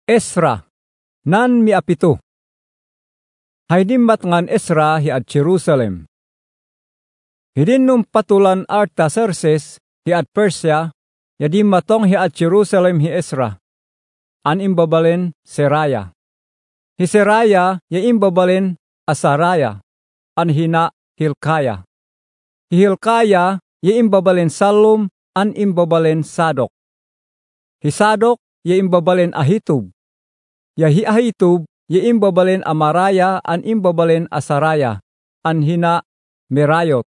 Esra, nan miapito. Haydimmat ngan Esra hi at Jerusalem. Hidin num patulan Artaxerxes hi at Persia, yadimmatong hi at Jerusalem hi Esra. An imbabalen Seraya. Hi Seraya ya imbabalen Asaraya, an hina Hilkaya. Hi Hilkaya ya imbabalen Salum, an imbabalen Sadok. Hi Sadok ya imbabalen Ahitub. Ya hi Ahitub ya imbabalen Amaraya, an imbabalen Asaraya, an hina Merayot.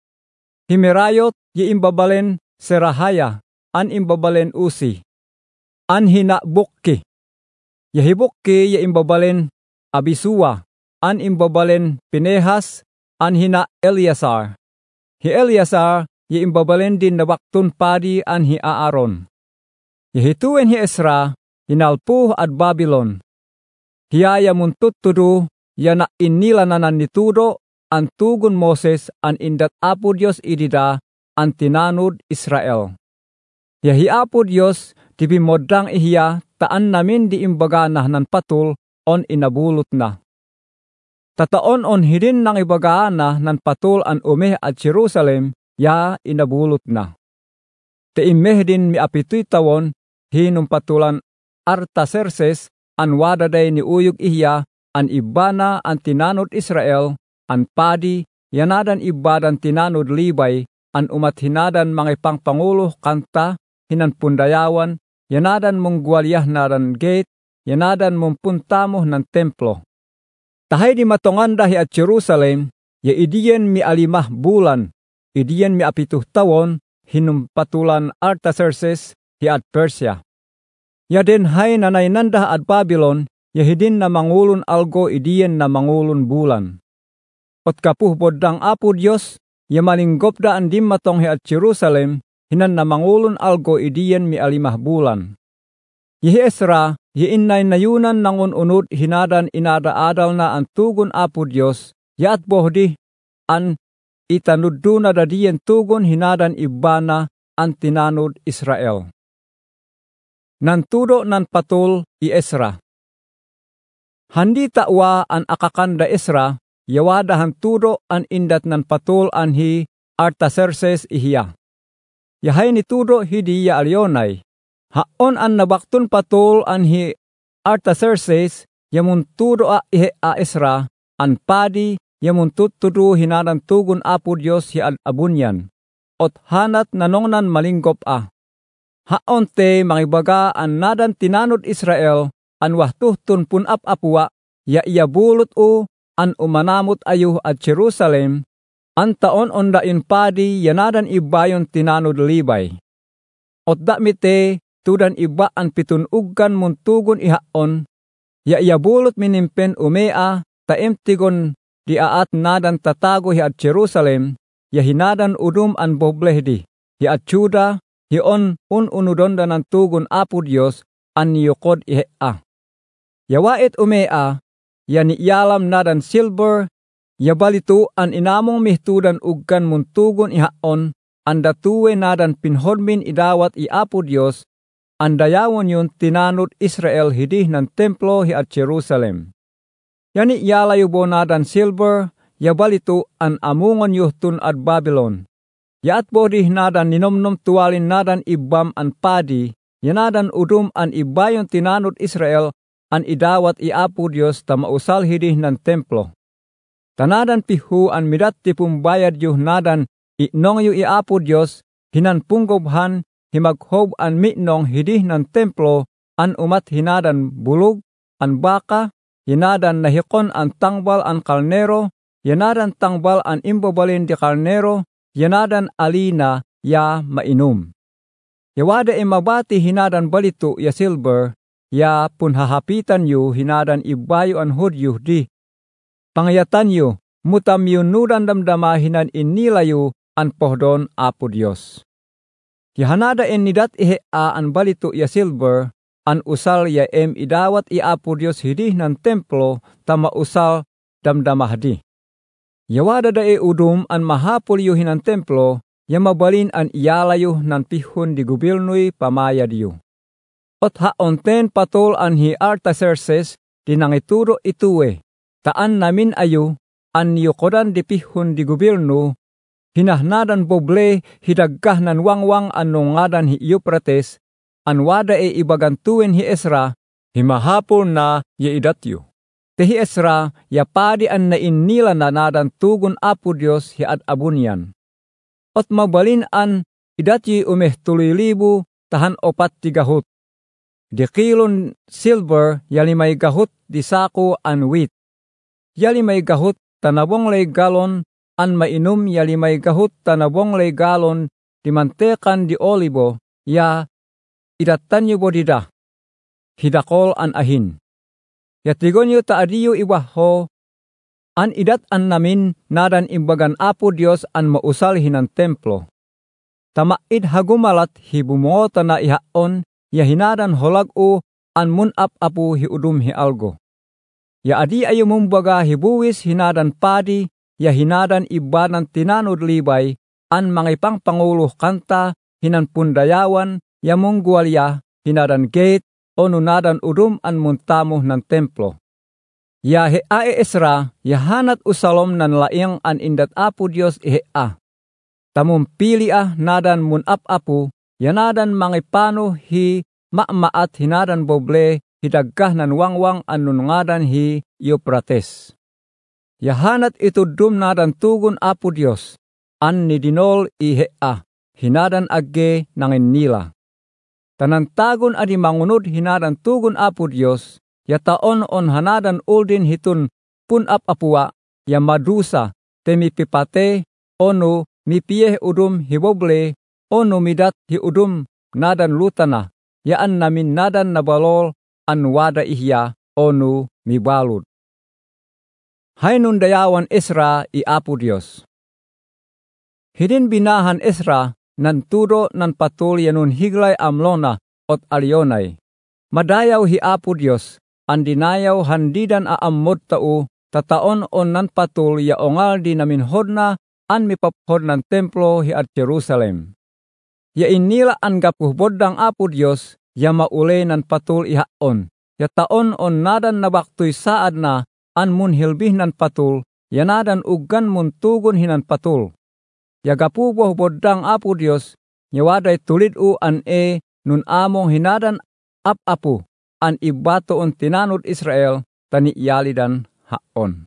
Hi Merayot ya imbabalen Serahaya, an imbabalen Usi, an hina Bukki. Ya hi Bukki ya imbabalen Abisua, an imbabalen Pinehas, an hina Eleazar. Hi Eleazar ya imbabalen din nabaktun padi, an hi Aaron. Ya hituin hi Esra hinalpuh at Babylon. Hiyaya muntuttudu ya na inilanan nitudo ang tugon Moses an indat Apo Dios idida ang tinanud Israel. Ya hi Apo Dios ti bimodang ihiya taan namin di imbagana nan patul on inabulot na. Tataon on hidin nang ibagana nan patul an umeh at Jerusalem ya inabulot na. Te imeh din miapitoy tawon hinum patulan Artaxerxes an wadaday ni uyog ihiya an ibana an tinanod Israel, an padi yanadan ibadan tinanod Libay, an umat hinadan mga pangpangulo kanta hinan pundayawan, yanadan mong gwaliyah naran gate, yanadan mong puntamo nan templo. Tahay di matongan dahi at Jerusalem, ya idiyen mi alimah bulan, idiyen mi apituh tawon hinum patulan Artaxerxes hi at Persia. Ya den hay nanay nandah at Babylon, ya hidin na mangulon algo idiyen na mangulon bulan. Ot kapuh bodang Apo Dios, ya malinggop daan dimmatong hi at Jerusalem, hinan na mangulon algo idiyen mi alimah bulan. Yihi Esra, yiinnay nayunan nangun unod hinadan inada-adal na ang tugon Apo Dios, ya at bohdi an itanuddo na dadiyen tugon hinadan ibana ang tinanod Israel. Nantudo nan patul i Esra. Handi takwa an akakanda Esra, yawada hantudo an indat nan patul an hi Artaxerxes ihiya. Yahay nitudo hidi ya alyonay. Haon an nabaktun patul an hi Artaxerxes, yamuntudo a ihe a Esra, an padi yamuntutudo hinadan tugon Apo Dios hi abunyan. Ot hanat nanongnan malinggop a. Haon te mangibaga an nadan tinanod Israel, an wahtuhtun pun apwa, ya iyabulot o an umanamot ayuh at Jerusalem, an taon onda in padi yanadan ibayon tinanod Libay. Ot damite tudan iba an pitun-uggan muntugon ihaon, ya iyabulot minimpen umea taemtigon di aat nadan tatago hi at Jerusalem, ya hinadan udum an boblehdi, hi at Juda, hiyon ununudonda ng tugon Apo Dios an niyukod ihea. Yawait umea, yan iyalam nadan silver, yabalito an inamong mihtudan uggan muntugon ihaon, an datuwe nadan pinhodmin idawat i Apo Dios, an dayawon yun tinanod Israel hidih ng templo hi at Jerusalem. Yan iyalayo nadan silver, yabalito an amungon yuhtun at Babylon. Yaat bodih nadan ninomnom tuwalin nadan ibam an padi, yanadan udum an ibayon tinanod Israel, an idawat i Apo Dios ta mausal hidih ng templo. Tanadan pihu an midati pumbayad yuh nadan inong yu i Apo Dios, hinan punggobhan himaghob an mitnong hidih ng templo, an umat hinadan bulog, an baka, yanadan nahikon an tangbal an kalnero, yanadan tangbal an imbabalin di kalnero, yanadan alina ya mainum. Yawada mabati hinadan balito ya silver, ya punhahapitan yu hinadan ibayo an Hudyo di. Pangayatan yu, mutam yun nudan damdama hinan inilayo an pohdon Apo Dios. Yahanada nidat ihea an balito ya silver, an usal ya idawat i Apo Dios hidih ng templo tama usal damdamahdi. Yawada dae udum an mahapol yu hinan templo, ya mabalin an iyalayo nan pihon di gobyernoy pamayad yu. Ot haonten patul an hi Artaxerxes dinangituro itue, taan namin ayo, an yukodan di pihon di gobyerno, hinahnadan boble hidaggah nan wangwang ano ngadan hi Euphrates, an wada ibagantuin hi Ezra, himahapol na yaidatyo. Tehi Ezra, yapadi an nainnila na nadan tugon Apo Dios hi ad-abunyan. Ot mabalin an idatyo umehtuloy-libo tahan 4 gahot. Di kilon silver yalimay gahot di sako an wheat. Yalimay gahot tanabong lay galon an mainom yalimay gahot tanabong lay galon di mantekan di olibo ya idatan yu bodida. Hidakol an ahin. Yatigon yu taadiyo iwaho an idat an namin nadan imbagan Apo Dios an mausal hinan templo. Tamaid hagumalat hibumota na ihaon ya hinadan holag-o an munap-apu hi udum hi algo. Ya adi ayo mumbaga hibuwis hinadan padi, ya hinadan ibanan tinanod libay, an mangipang panguluh kanta hinan pundayawan, ya munggualya hinadan gate, o nunadan udum an muntamuh ng templo. Ya hea Ezra, ya hanat usalom nan laing an indat Apo Dios ihea. Tamumpili nadan munap-apu, yanadan mangipano hi ma'maat hinadan boble hidaggah nan wangwang anunungadan hi Euphrates. Yahanat itudum nadan tugon Apo Dios, an nidinol ihea, hinadan agge nangin nila. Tanantagon adi mangunod hinadan tugon Apo Dios, yataon on hanadan uldin hitun punap-apua, ya madusa, temipipate, ono mipiyeh udum hiboble, ono midat hi udum nadan lutana, yaan namin nadan nabalol an wada ihya ono mibalud. Hainun dayawan Ezra i Apo Dios. Hidin binahan Ezra nan tudo nan patul yanun higlay amlona ot alionay. Madayaw hi Apo Dios, an dinayaw handidan aammod tao, tataon on nan patul ya ongal di namin hodna an mipaphod ng templo hi at Jerusalem. Ya inila an gapuh bodang Apo Dios, ya maule nan patul ihaon. Ya taon on nadan nabaktoy saad na an munhilbih nan patul, ya nadan ugan muntugon hinan patul. Ya gapuboh bodang Apo Dios, ya waday tulid an nun among hinadan ap-apu, an ibato on tinanod Israel, tani yalidan haon.